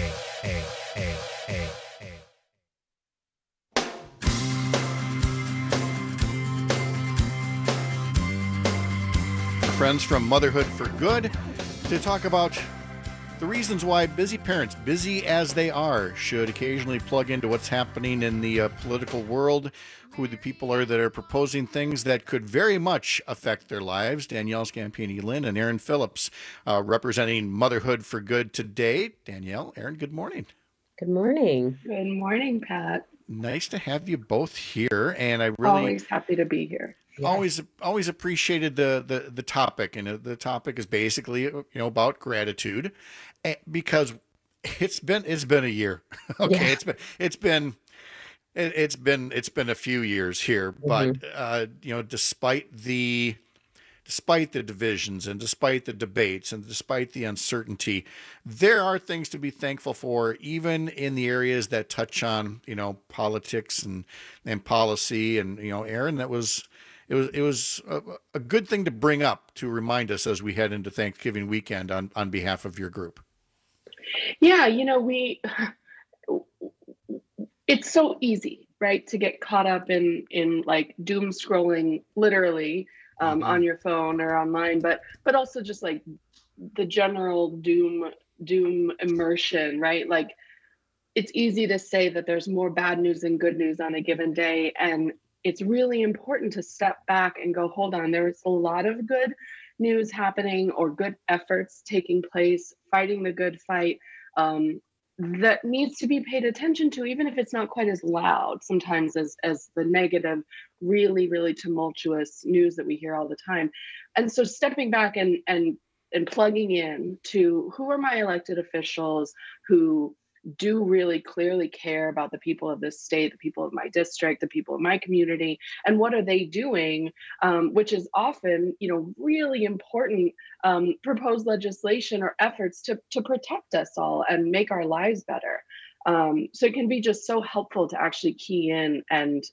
Friends from Motherhood for Good to talk about the reasons why busy parents, busy as they are, should occasionally plug into what's happening in the political world, who the people are that are proposing things that could very much affect their lives. Danielle Scampini-Lynn and Aaron Phillips representing Motherhood for Good today. Danielle, Aaron, good morning. Good morning. Good morning, Pat. Nice to have you both here, and I really always happy to be here. Always appreciated the topic, and the topic is basically about gratitude, because it's been a year. Okay, yeah. It's been a few years here, but despite the divisions and despite the debates and despite the uncertainty, there are things to be thankful for, even in the areas that touch on politics and policy. And Aaron, it was a good thing to bring up to remind us as we head into Thanksgiving weekend on behalf of your group. Yeah, it's so easy, right, to get caught up in like doom scrolling, literally, on your phone or online, but also just like the general doom immersion, right? Like, it's easy to say that there's more bad news than good news on a given day, and it's really important to step back and go, hold on, there is a lot of good news happening, or good efforts taking place, fighting the good fight, that needs to be paid attention to, even if it's not quite as loud sometimes as the negative, really, really tumultuous news that we hear all the time. And so stepping back and plugging in to, who are my elected officials who do really clearly care about the people of this state, the people of my district, the people of my community, and what are they doing, which is often, really important proposed legislation or efforts to protect us all and make our lives better. So it can be just so helpful to actually key in and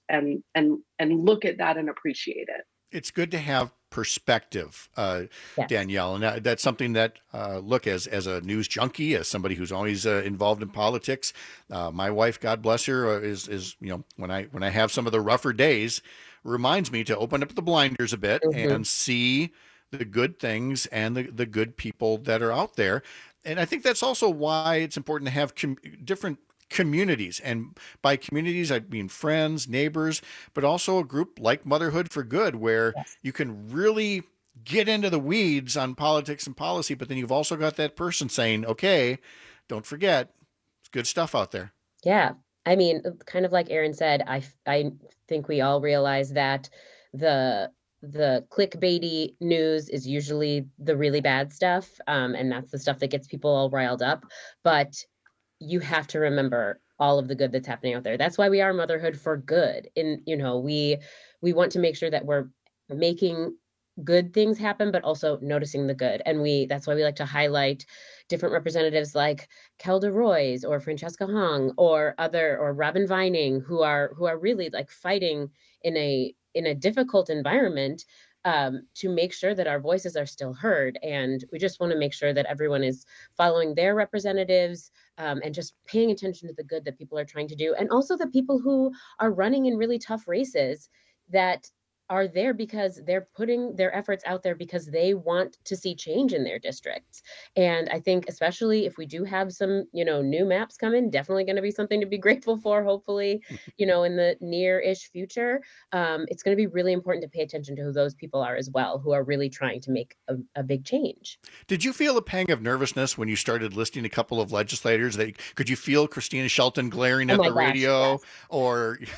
look at that and appreciate it. It's good to have perspective, yes. Danielle, and that's something that look, as a news junkie, as somebody who's always involved in politics, my wife, God bless her, is when I have some of the rougher days, reminds me to open up the blinders a bit and see the good things and the good people that are out there. And I think that's also why it's important to have different communities, and by communities I mean friends, neighbors, but also a group like Motherhood for Good, where you can really get into the weeds on politics and policy, but then you've also got that person saying, okay, don't forget, it's good stuff out there. Yeah, I mean, kind of like Aaron said, I think we all realize that the clickbaity news is usually the really bad stuff, and that's the stuff that gets people all riled up, but you have to remember all of the good that's happening out there. That's why we are Motherhood for Good. And, we want to make sure that we're making good things happen, but also noticing the good. And that's why we like to highlight different representatives like Kelda Roys or Francesca Hong or Robin Vining, who are really like fighting in a difficult environment, to make sure that our voices are still heard. And we just want to make sure that everyone is following their representatives, and just paying attention to the good that people are trying to do. And also the people who are running in really tough races that are there because they're putting their efforts out there because they want to see change in their districts. And I think especially if we do have some, new maps coming, definitely going to be something to be grateful for, hopefully, in the near-ish future. It's going to be really important to pay attention to who those people are as well, who are really trying to make a big change. Did you feel a pang of nervousness when you started listing a couple of legislators? Could you feel Christina Shelton glaring at the radio? Yes. Or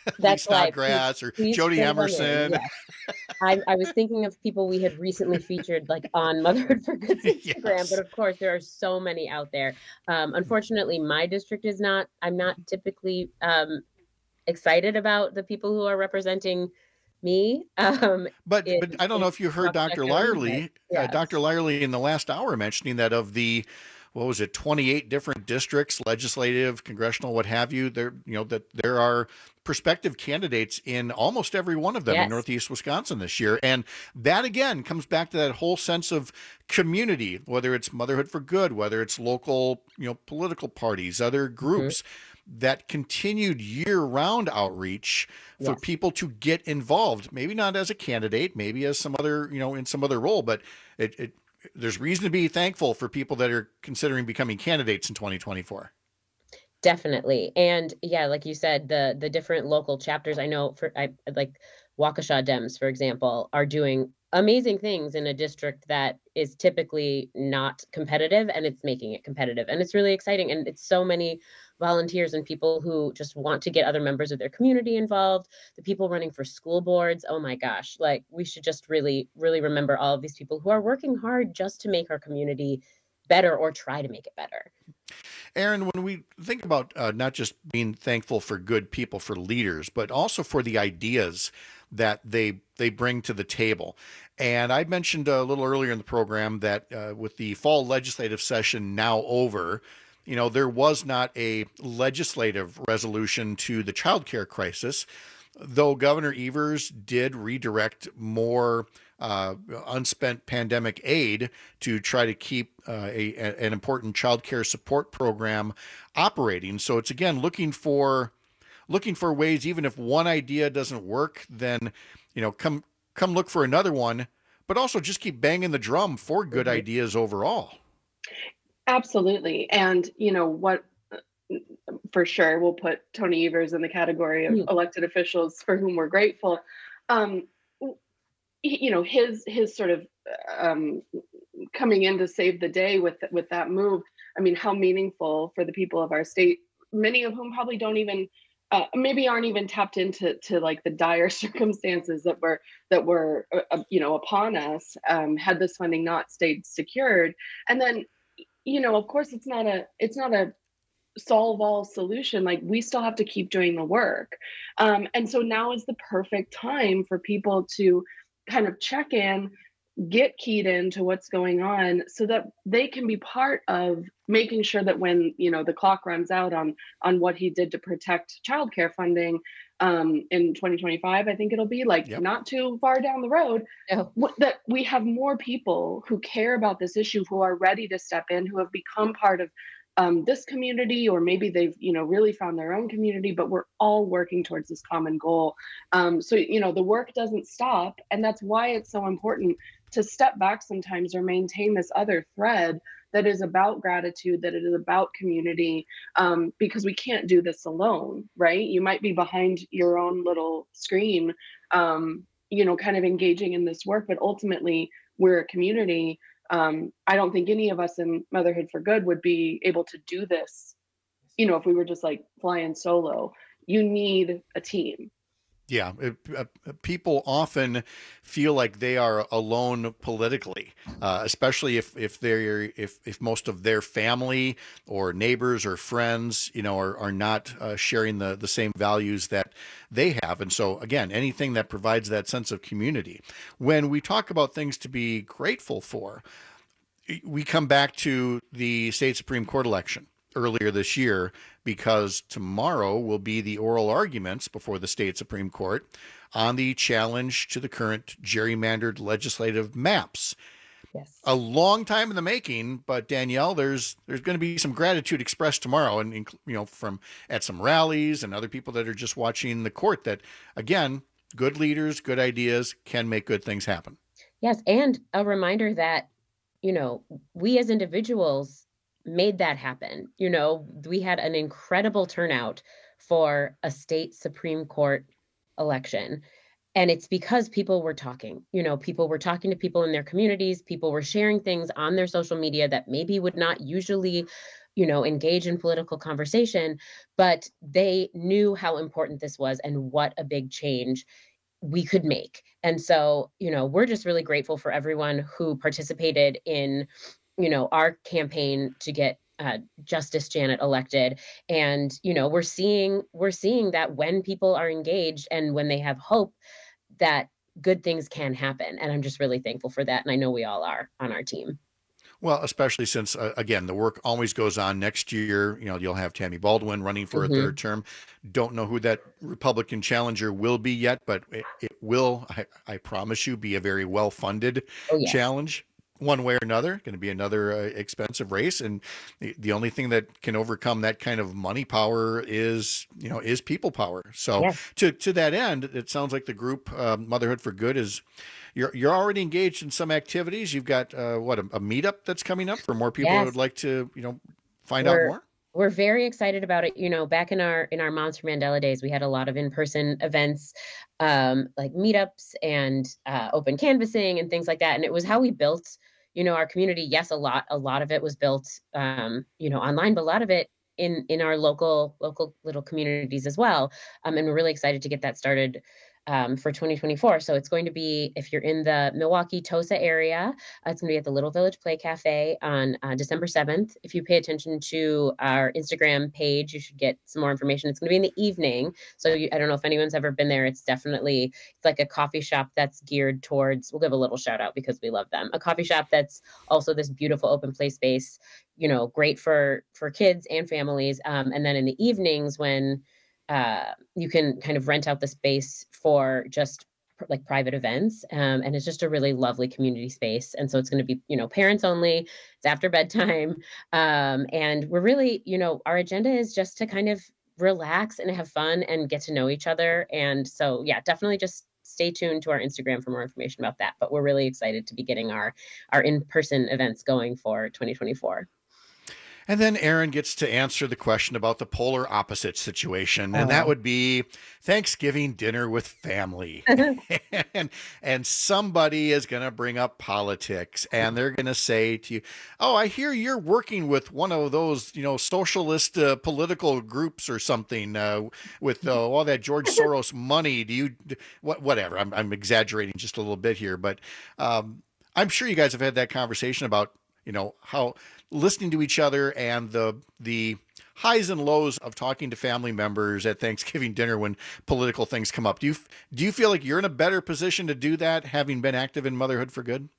That's why. Snodgrass or Please Jody put them in. Emerson. Yes. I was thinking of people we had recently featured like on Motherhood for Good's Instagram, Yes. but of course there are so many out there. Unfortunately, my district is not. I'm not typically excited about the people who are representing me. But I don't know if you heard Dr. Lyerly, yeah. Dr. Lyerly in the last hour mentioning that of the, what was it, 28 different districts, legislative, congressional, what have you, there, that there are prospective candidates in almost every one of them in Northeast Wisconsin this year. And that again comes back to that whole sense of community, whether it's Motherhood for Good, whether it's local, political parties, other groups. That continued year-round outreach for people to get involved, maybe not as a candidate, maybe as some other, in some other role, but there's reason to be thankful for people that are considering becoming candidates in 2024. Definitely. And yeah, like you said, the different local chapters, I know like Waukesha Dems, for example, are doing amazing things in a district that is typically not competitive, and it's making it competitive. And it's really exciting. And it's so many volunteers and people who just want to get other members of their community involved, the people running for school boards. Oh my gosh, like we should just really, really remember all of these people who are working hard just to make our community better or try to make it better. Aaron, when we think about not just being thankful for good people, for leaders, but also for the ideas that they bring to the table. And I mentioned a little earlier in the program that with the fall legislative session now over, there was not a legislative resolution to the childcare crisis, though Governor Evers did redirect more unspent pandemic aid to try to keep an important childcare support program operating. So it's again looking for ways, even if one idea doesn't work, then come look for another one, but also just keep banging the drum for good ideas overall. Absolutely. And what, for sure, we'll put Tony Evers in the category of elected officials for whom we're grateful. His sort of coming in to save the day with that move. I mean, how meaningful for the people of our state, many of whom probably don't even maybe aren't even tapped into like the dire circumstances that were upon us had this funding not stayed secured. And then of course it's not a solve all solution. Like we still have to keep doing the work, and so now is the perfect time for people to kind of check in, get keyed into what's going on so that they can be part of making sure that when the clock runs out on what he did to protect childcare funding in 2025, I think it'll be not too far down the road, that we have more people who care about this issue, who are ready to step in, who have become part of this community, or maybe they've really found their own community, but we're all working towards this common goal. So the work doesn't stop, and that's why it's so important to step back sometimes or maintain this other thread that is about gratitude, that it is about community, because we can't do this alone, right? You might be behind your own little screen, kind of engaging in this work, but ultimately we're a community. I don't think any of us in Motherhood for Good would be able to do this, if we were just like flying solo. You need a team. Yeah, people often feel like they are alone politically, especially if most of their family or neighbors or friends, are not sharing the same values that they have. And so again, anything that provides that sense of community. When we talk about things to be grateful for, we come back to the state Supreme Court election earlier this year, because tomorrow will be the oral arguments before the state Supreme Court on the challenge to the current gerrymandered legislative maps. Yes. A long time in the making, but Danielle, there's going to be some gratitude expressed tomorrow, and from at some rallies and other people that are just watching the court, that again, good leaders, good ideas can make good things happen. Yes, and a reminder that we as individuals made that happen. We had an incredible turnout for a state Supreme Court election. And it's because people were talking, people were talking to people in their communities, people were sharing things on their social media that maybe would not usually, engage in political conversation, but they knew how important this was and what a big change we could make. And so, we're just really grateful for everyone who participated in, our campaign to get Justice Janet elected. And, we're seeing that when people are engaged and when they have hope, that good things can happen. And I'm just really thankful for that. And I know we all are on our team. Well, especially since, again, the work always goes on. Next year, you'll have Tammy Baldwin running for a third term. Don't know who that Republican challenger will be yet, but it will, I promise you, be a very well-funded challenge. One way or another, going to be another expensive race. And the only thing that can overcome that kind of money power is people power. So to that end, it sounds like the group Motherhood for Good is, you're already engaged in some activities. You've got a meetup that's coming up for more people who would like to, find out more. We're very excited about it. Back in our Moms for Mandela days, we had a lot of in-person events, like meetups and open canvassing and things like that. And it was how we built, our community. Yes, a lot of it was built, online, but a lot of it in our local little communities as well. And we're really excited to get that started for 2024. So it's going to be, if you're in the Milwaukee Tosa area, it's going to be at the Little Village Play Cafe on December 7th. If you pay attention to our Instagram page, you should get some more information. It's going to be in the evening. So I don't know if anyone's ever been there. It's like a coffee shop that's geared towards, we'll give a little shout out because we love them. A coffee shop that's also this beautiful open play space, great for kids and families. And then in the evenings when you can kind of rent out the space for just like private events. And it's just a really lovely community space. And so it's going to be, parents only. It's after bedtime. And we're really, our agenda is just to kind of relax and have fun and get to know each other. And so, definitely just stay tuned to our Instagram for more information about that. But we're really excited to be getting our in-person events going for 2024. And then Aaron gets to answer the question about the polar opposite situation. And that would be Thanksgiving dinner with family. and somebody is going to bring up politics and they're going to say to you, oh, I hear you're working with one of those, socialist political groups or something with all that George Soros money. Do you, whatever. I'm exaggerating just a little bit here, but I'm sure you guys have had that conversation about, how listening to each other and the highs and lows of talking to family members at Thanksgiving dinner when political things come up. Do you feel like you're in a better position to do that, having been active in Motherhood for Good?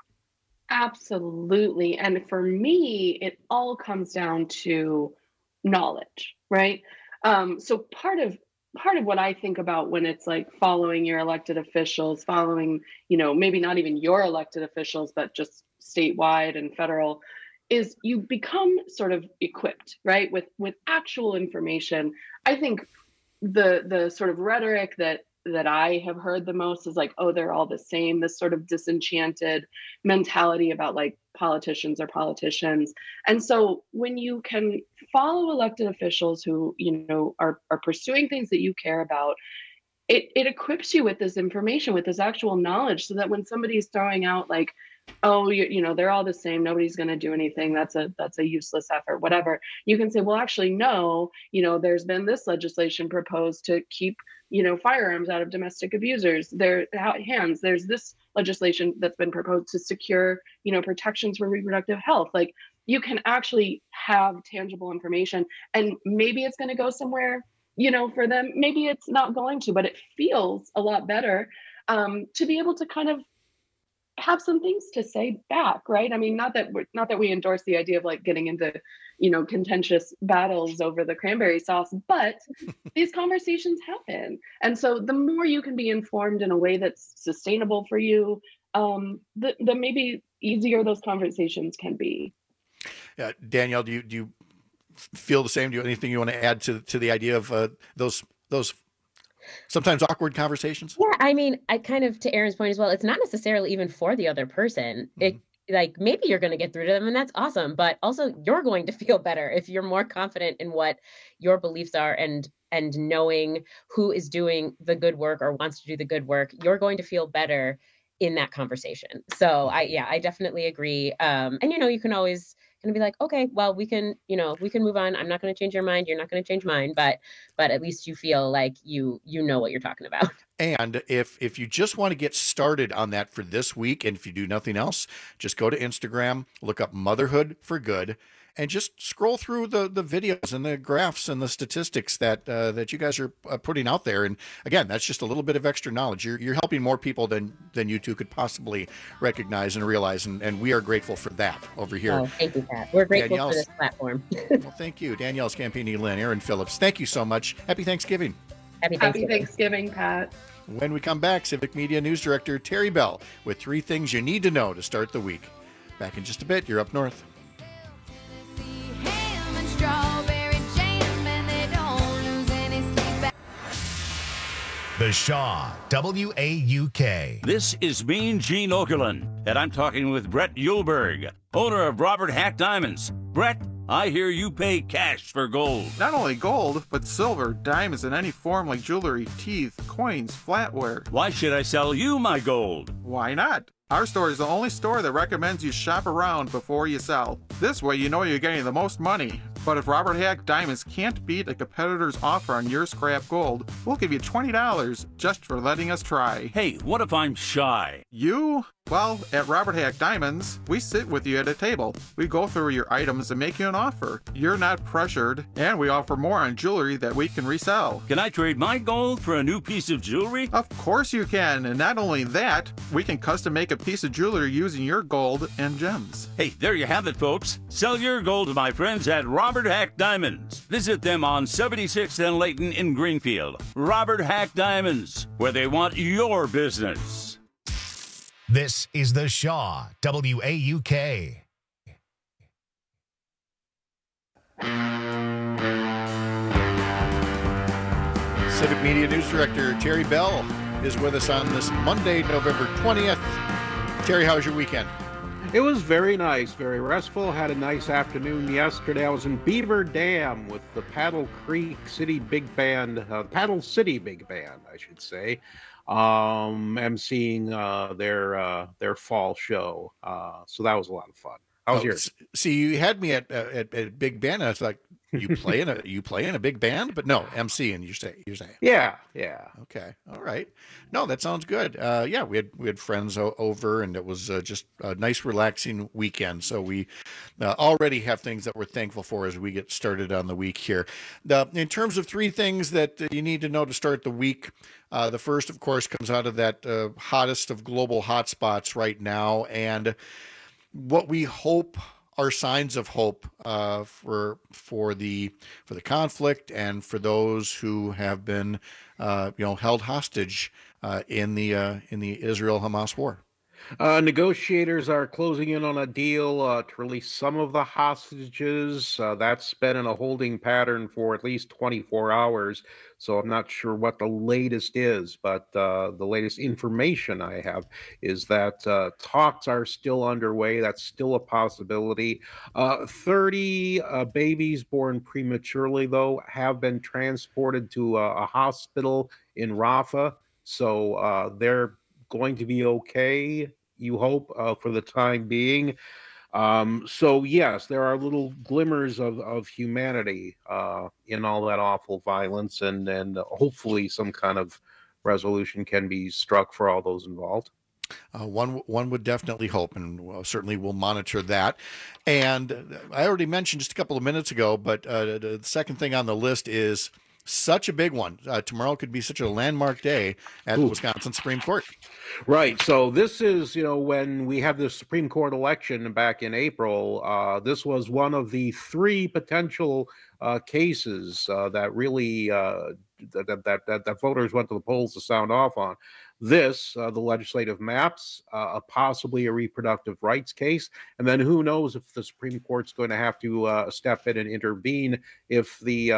Absolutely. And for me, it all comes down to knowledge, right? So part of what I think about when it's like following your elected officials, following, maybe not even your elected officials, but just statewide and federal, is you become sort of equipped, right, with actual information. I think the sort of rhetoric that I have heard the most is like, oh, they're all the same, this sort of disenchanted mentality about like politicians are politicians. And so when you can follow elected officials who, are pursuing things that you care about, it equips you with this information, with this actual knowledge, so that when somebody's throwing out like, oh, they're all the same, nobody's going to do anything, that's a useless effort, whatever, you can say, well, actually, no, there's been this legislation proposed to keep, firearms out of domestic abusers, their hands. There's this legislation that's been proposed to secure, protections for reproductive health. Like, you can actually have tangible information, and maybe it's going to go somewhere, for them. Maybe it's not going to, but it feels a lot better to be able to kind of have some things to say back, right? I mean, not that we endorse the idea of like getting into, contentious battles over the cranberry sauce, but these conversations happen. And so the more you can be informed in a way that's sustainable for you, the maybe easier those conversations can be. Yeah, Danielle, do you feel the same? Do you have anything you want to add to the idea of those sometimes awkward conversations? Yeah, I mean, I kind of, to Aaron's point as well, it's not necessarily even for the other person. It, like, maybe you're going to get through to them and that's awesome, but also you're going to feel better if you're more confident in what your beliefs are and and knowing who is doing the good work or wants to do the good work, you're going to feel better in that conversation. So I definitely agree. And you can always kind of be like, okay, well, we can move on. I'm not going to change your mind. You're not going to change mine, but at least you feel like you know what you're talking about. And if you just want to get started on that for this week, and if you do nothing else, just go to Instagram, look up Motherhood for Good, and just scroll through the videos and the graphs and the statistics that you guys are putting out there. And again, that's just a little bit of extra knowledge. You're helping more people than you two could possibly recognize and realize, and we are grateful for that over here. Oh, thank you, Pat. We're grateful for this platform. Well, thank you, Danielle Scampini, Lynn, Aaron Phillips. Thank you so much. Happy Thanksgiving. Happy Thanksgiving, Pat. When we come back, Civic Media News Director Terry Bell with 3 things you need to know to start the week. Back in just a bit. You're up north. The Shaw, WAUK. This is Mean Gene Okerlund, and I'm talking with Brett Yulberg, owner of Robert Hack Diamonds. Brett, I hear you pay cash for gold. Not only gold, but silver, diamonds in any form like jewelry, teeth, coins, flatware. Why should I sell you my gold? Why not? Our store is the only store that recommends you shop around before you sell. This way you know you're getting the most money. But if Robert Hack Diamonds can't beat a competitor's offer on your scrap gold, we'll give you $20 just for letting us try. Hey, what if I'm shy? You? Well, at Robert Hack Diamonds, we sit with you at a table. We go through your items and make you an offer. You're not pressured, and we offer more on jewelry that we can resell. Can I trade my gold for a new piece of jewelry? Of course you can, and not only that, we can custom make a piece of jewelry using your gold and gems. Hey, there you have it, folks. Sell your gold to my friends at Robert Hack Diamonds. Visit them on 76th and Layton in Greenfield. Robert Hack Diamonds, where they want your business. This is The Shaw, WAUK. Civic Media News Director Terry Bell is with us on this Monday, November 20th. Terry, how was your weekend? It was very nice, very restful. Had a nice afternoon yesterday. I was in Beaver Dam with the Paddle Creek City Big Band, Paddle City Big Band, I should say, emceeing their fall show. So that was a lot of fun. How was yours? See, you had me at Big Band. And I was like, you play in a big band, but no, emceeing. You say. Yeah. Okay, all right. No, that sounds good. Yeah, we had friends over, and it was just a nice, relaxing weekend. So we already have things that we're thankful for as we get started on the week here. In terms of 3 things that you need to know to start the week, the first, of course, comes out of that hottest of global hotspots right now, and what we hope are signs of hope for the conflict and for those who have been held hostage in the Israel-Hamas war. Negotiators are closing in on a deal to release some of the hostages. That's been in a holding pattern for at least 24 hours. So I'm not sure what the latest is, but the latest information I have is that talks are still underway. That's still a possibility. 30 babies born prematurely, though, have been transported to a hospital in Rafah. So they're going to be okay, you hope, for the time being. So yes, there are little glimmers of humanity in all that awful violence, and hopefully some kind of resolution can be struck for all those involved. One would definitely hope, and certainly we'll monitor that. And I already mentioned just a couple of minutes ago, but the second thing on the list is such a big one. Tomorrow could be such a landmark day at the Wisconsin Supreme Court. Right. So this is, when we had the Supreme Court election back in April, this was one of the 3 potential cases that really that voters went to the polls to sound off on. This, the legislative maps, possibly a reproductive rights case, and then who knows if the Supreme Court's going to have to step in and intervene if the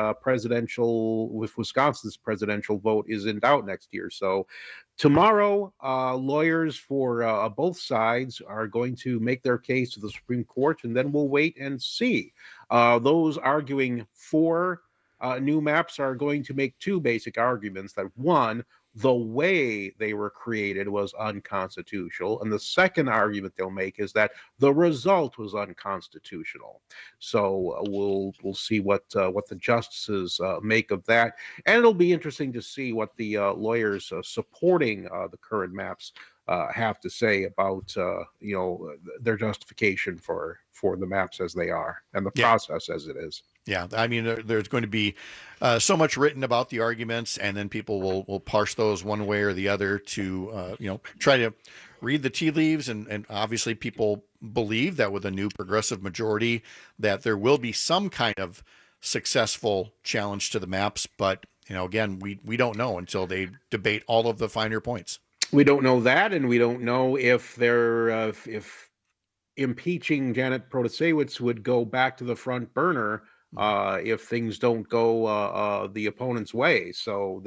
Wisconsin's presidential vote is in doubt next year. So tomorrow, lawyers for both sides are going to make their case to the Supreme Court, and then we'll wait and see. Those arguing for new maps are going to make two basic arguments. That one, the way they were created was unconstitutional, and the second argument they'll make is that the result was unconstitutional. So we'll see what the justices make of that, and it'll be interesting to see what the lawyers supporting the current maps have to say about their justification for the maps as they are and the process as it is. Yeah, I mean, there's going to be so much written about the arguments, and then people will parse those one way or the other to try to read the tea leaves, and obviously people believe that with a new progressive majority that there will be some kind of successful challenge to the maps, but again, we don't know until they debate all of the finer points. We don't know that, and we don't know if if impeaching Janet Protasewicz would go back to the front burner if things don't go the opponent's way. So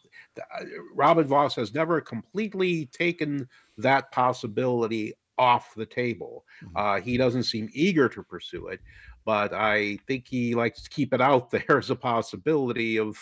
Robin Vos has never completely taken that possibility off the table. He doesn't seem eager to pursue it, but I think he likes to keep it out there as a possibility of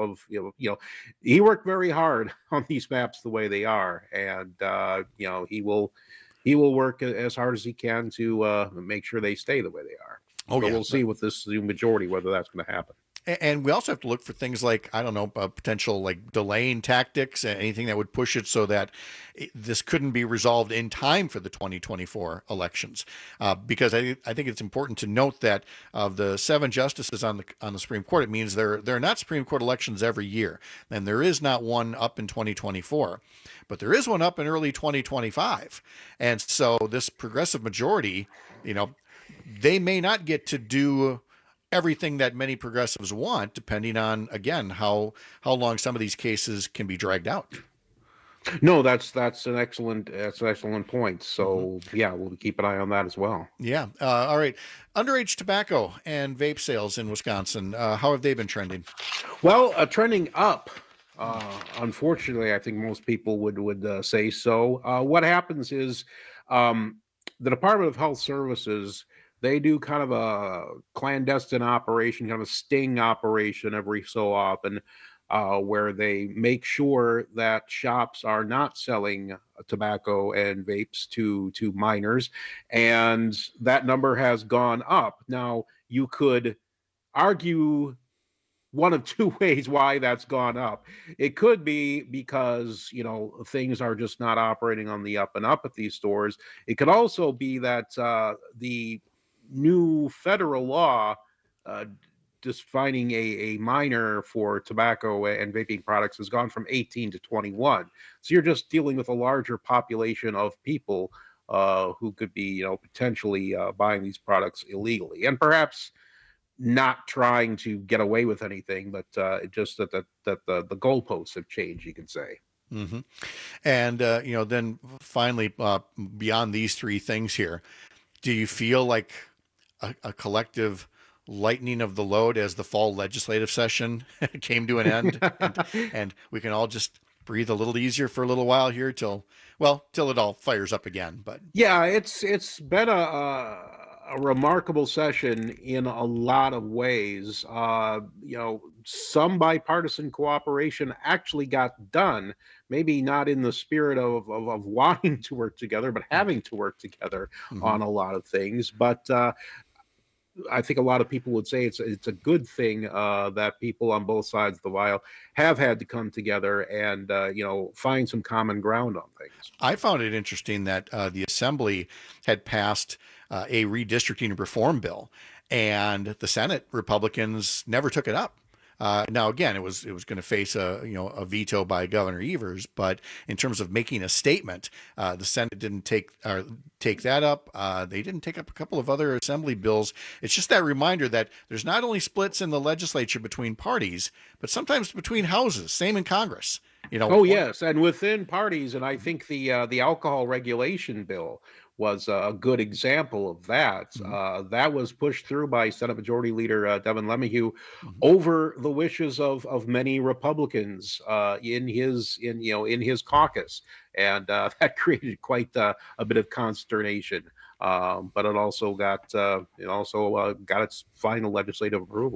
he worked very hard on these maps the way they are, and he will work as hard as he can to make sure they stay the way they are. But we'll see with this new majority whether that's going to happen. And we also have to look for things like, I don't know, potential like delaying tactics, anything that would push it so that this couldn't be resolved in time for the 2024 elections. Because I think it's important to note that of the 7 justices on the Supreme Court, it means there are not Supreme Court elections every year. And there is not one up in 2024, but there is one up in early 2025. And so this progressive majority, they may not get to do everything that many progressives want, depending on, again, how long some of these cases can be dragged out. No, that's an excellent point. So we'll keep an eye on that as well. Yeah. All right. Underage tobacco and vape sales in Wisconsin. How have they been trending? Well, trending up. Unfortunately, I think most people would say so. What happens is the Department of Health Services, they do kind of a clandestine operation, kind of a sting operation every so often, where they make sure that shops are not selling tobacco and vapes to minors, and that number has gone up. Now, you could argue one of two ways why that's gone up. It could be because, things are just not operating on the up and up at these stores. It could also be that the new federal law defining a minor for tobacco and vaping products has gone from 18 to 21. So you're just dealing with a larger population of people who could be, potentially buying these products illegally, and perhaps not trying to get away with anything, but just that the goalposts have changed, you could say. Mm-hmm. And then finally, beyond these three things here, do you feel like a collective lightening of the load as the fall legislative session came to an end, and we can all just breathe a little easier for a little while here till it all fires up again? But yeah, it's been a remarkable session in a lot of ways. Some bipartisan cooperation actually got done, maybe not in the spirit of wanting to work together, but having to work together on a lot of things. But I think a lot of people would say it's a good thing that people on both sides of the aisle have had to come together and find some common ground on things. I found it interesting that the Assembly had passed a redistricting reform bill, and the Senate Republicans never took it up. Now, again, it was going to face a veto by Governor Evers, but in terms of making a statement, the Senate didn't take that up. They didn't take up a couple of other Assembly bills. It's just that reminder that there's not only splits in the legislature between parties, but sometimes between houses. Same in Congress. Yes, and within parties, and I think the alcohol regulation bill was a good example of that. That was pushed through by Senate Majority Leader Devin LeMahieu over the wishes of many Republicans in his caucus, and that created quite a bit of consternation. But it also got its final legislative approval.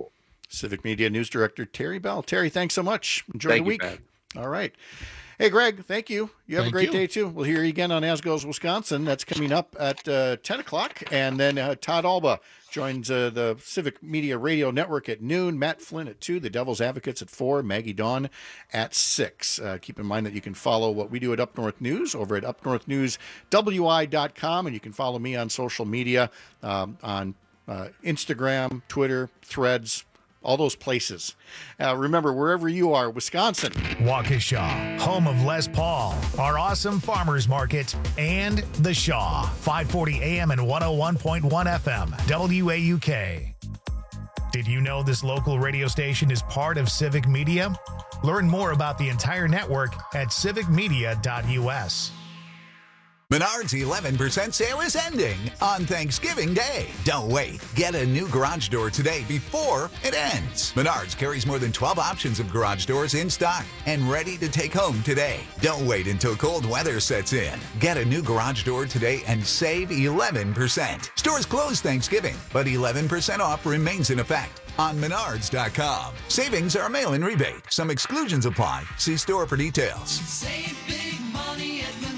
Civic Media News Director Terry Bell. Terry, thanks so much. Enjoy Thank the you, week. Pat. All right. Hey, Greg, thank you. You have a great day, too. We'll hear you again on As Goes Wisconsin. That's coming up at 10 o'clock. And then Todd Alba joins the Civic Media Radio Network at noon. Matt Flynn at 2. The Devil's Advocates at 4. Maggie Dawn at 6. Keep in mind that you can follow what we do at Up North News over at upnorthnewswi.com. And you can follow me on social media on Instagram, Twitter, Threads, all those places. Remember, wherever you are, Wisconsin. Waukesha, home of Les Paul, our awesome farmers market, and The Shaw, 540 AM and 101.1 FM, WAUK. Did you know this local radio station is part of Civic Media? Learn more about the entire network at civicmedia.us. Menards' 11% sale is ending on Thanksgiving Day. Don't wait. Get a new garage door today before it ends. Menards carries more than 12 options of garage doors in stock and ready to take home today. Don't wait until cold weather sets in. Get a new garage door today and save 11%. Stores close Thanksgiving, but 11% off remains in effect on Menards.com. Savings are a mail-in rebate. Some exclusions apply. See store for details. Save big money at Menards.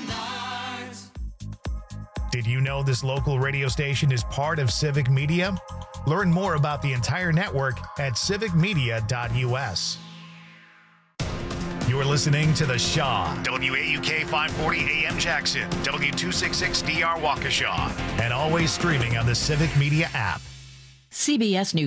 Did you know this local radio station is part of Civic Media? Learn more about the entire network at civicmedia.us. You're listening to The Shaw, WAUK 540 AM Jackson, W266DR Waukesha, and always streaming on the Civic Media app. CBS News.